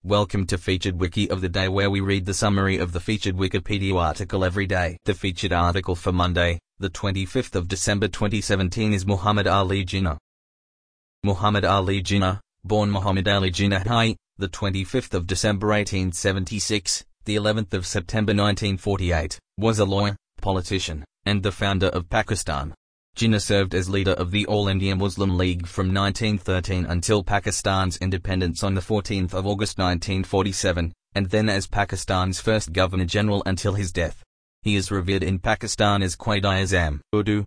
Welcome to Featured Wiki of the Day, where we read the summary of the featured Wikipedia article every day. The featured article for Monday, the 25th of December 2017 is Muhammad Ali Jinnah. Muhammad Ali Jinnah, born Muhammad Ali Jinnah, the 25th of December 1876, the 11th of September 1948, was a lawyer, politician, and the founder of Pakistan. Jinnah served as leader of the All India Muslim League from 1913 until Pakistan's independence on the 14th of August 1947, and then as Pakistan's first Governor-General until his death. He is revered in Pakistan as Quaid-i-Azam, Urdu,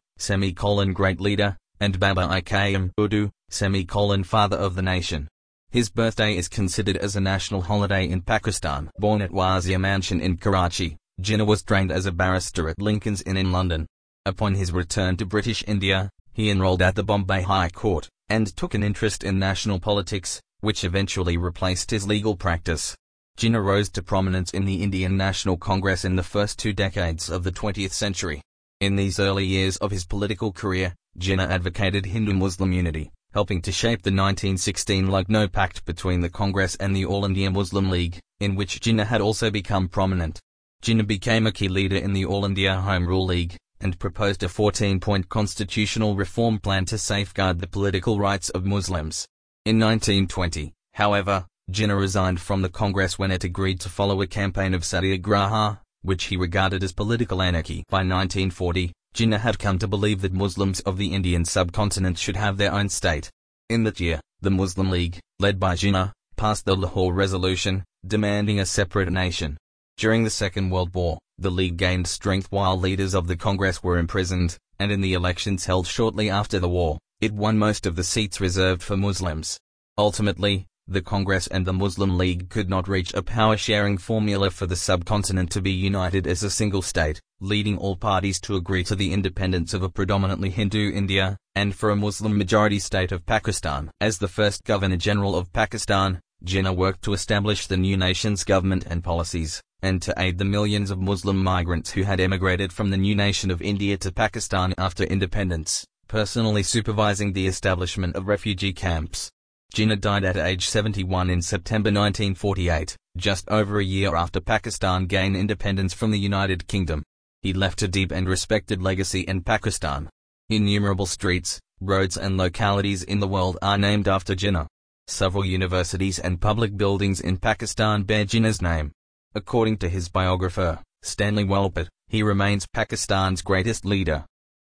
great leader, and Baba-i-Qayyum, Urdu, father of the nation. His birthday is considered as a national holiday in Pakistan. Born at Wazir Mansion in Karachi, Jinnah was trained as a barrister at Lincoln's Inn in London. Upon his return to British India, he enrolled at the Bombay High Court, and took an interest in national politics, which eventually replaced his legal practice. Jinnah rose to prominence in the Indian National Congress in the first 2 decades of the 20th century. In these early years of his political career, Jinnah advocated Hindu-Muslim unity, helping to shape the 1916 Lucknow Pact between the Congress and the All India Muslim League, in which Jinnah had also become prominent. Jinnah became a key leader in the All India Home Rule League, and proposed a 14-point constitutional reform plan to safeguard the political rights of Muslims. In 1920, however, Jinnah resigned from the Congress when it agreed to follow a campaign of satyagraha, which he regarded as political anarchy. By 1940, Jinnah had come to believe that Muslims of the Indian subcontinent should have their own state. In that year, the Muslim League, led by Jinnah, passed the Lahore Resolution, demanding a separate nation. During the Second World War, the League gained strength while leaders of the Congress were imprisoned, and in the elections held shortly after the war, it won most of the seats reserved for Muslims. Ultimately, the Congress and the Muslim League could not reach a power-sharing formula for the subcontinent to be united as a single state, leading all parties to agree to the independence of a predominantly Hindu India, and for a Muslim-majority state of Pakistan. As the first Governor-General of Pakistan, Jinnah worked to establish the new nation's government and policies, and to aid the millions of Muslim migrants who had emigrated from the new nation of India to Pakistan after independence, personally supervising the establishment of refugee camps. Jinnah died at age 71 in September 1948, just over a year after Pakistan gained independence from the United Kingdom. He left a deep and respected legacy in Pakistan. Innumerable streets, roads and localities in the world are named after Jinnah. Several universities and public buildings in Pakistan bear Jinnah's name. According to his biographer, Stanley Welpert, he remains Pakistan's greatest leader.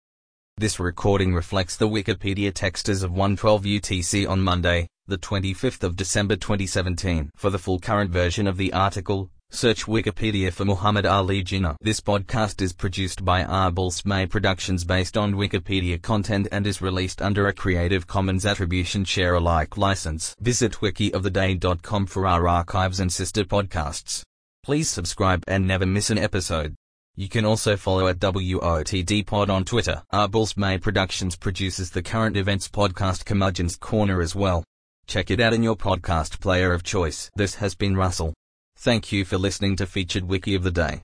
This recording reflects the Wikipedia text as of 1:12 UTC on Monday, the 25th of December 2017. For the full current version of the article, search Wikipedia for Muhammad Ali Jinnah. This podcast is produced by Arbulsmay Productions based on Wikipedia content and is released under a Creative Commons Attribution Share Alike license. Visit wikioftheday.com for our archives and sister podcasts. Please subscribe and never miss an episode. You can also follow at WOTDpod on Twitter. Arbulsmay Productions produces the current events podcast Curmudgeon's Corner as well. Check it out in your podcast player of choice. This has been Russell. Thank you for listening to Featured Wiki of the Day.